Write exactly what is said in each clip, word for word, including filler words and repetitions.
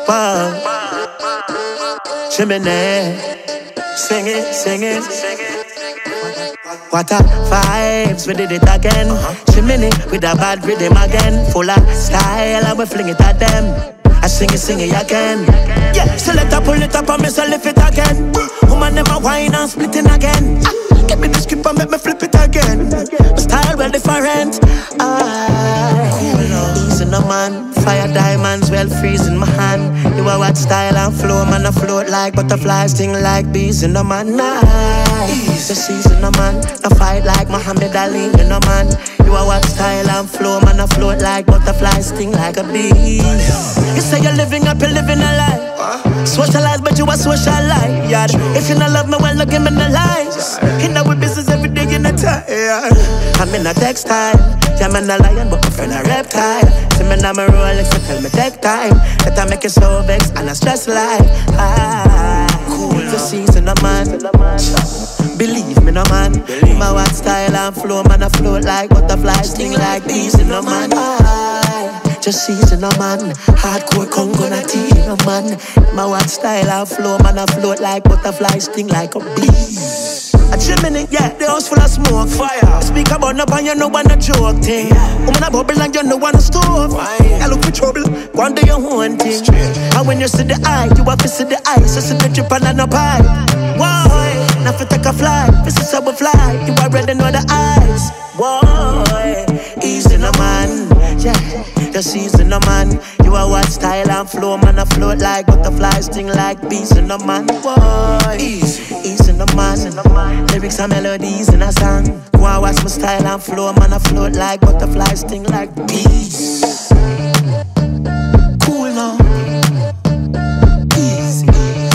Wow. Chimney, sing it, sing it. What a vibes, we did it again. Chimney with a bad rhythm again. Full of style and we fling it at them. I sing it, sing it again. Yeah, so let her pull it up and me so lift it again. Woman them a wine and splitting again. Give me the script and make me flip it again. My style well different. I easy no man. Fire diamonds well freezing my hand. You are what style and flow, man. I float like butterflies, sting like bees in the man. Nice, the season no man. I fight like Muhammad Ali in the man. You are what style and flow, man. I float like butterflies, sting like a bee. You say you're living up, you're living a lie. Socialize, but you are socialite. Yeah. If you don't love me, well, look give me the lies. You know we business every day in the time. I'm in a textile. Yeah, I'm a lion, but my friend a reptile. See me now, my Rolex, so tell me take time. That I make you so vexed and I stress like ah, cool. The season, no man. Believe me, no man. Believe my what style and flow, man. I float like butterflies, sting like bees, no man. I just season, no man. Hardcore Congo, not tea, no man. My what style and flow, man. I float like butterflies, sting like a bee. A chimney, yeah, the house full of smoke. Fire. Speak about no pan, you know one a joke thing. Woman a bubble and you know one a stove. I look for trouble, go and do your own thing. And when you see the eye, you have to see the eyes. You see the drip and no pie. Why? Now if you take a fly, this is how we fly. You already know the eyes. Why? Easy no man, yeah. The season no man. You are what style and flow, man. I float like butterflies, sting like bees in the man. Why? Easy, easy no man. Lyrics and melodies in a song. Go and watch my style and flow, man. I float like butterflies, sting like bees. Cool now. Easy.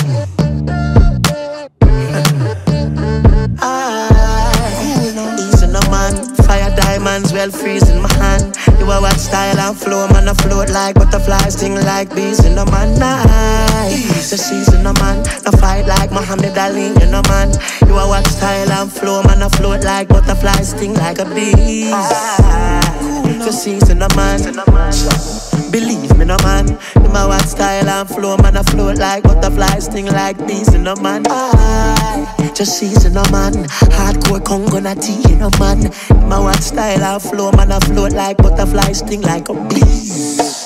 Ah, cool now. Easy no man. Fire diamonds well freezing my hand. You are what style and flow, man. I float like butterflies, sting like bees in the man. Nice, the season no man. I fight like Muhammad Ali in the man. You are what style and flow, man. I float like butterflies, sting like a bee. The season no man. Believe me, no man. You my what style and flow, man. I float like butterflies, sting like bees in the man. I just season no man. Hardcore Congo, not tea, no man. My what style and flow, man. I float like butterflies, sting like a bee.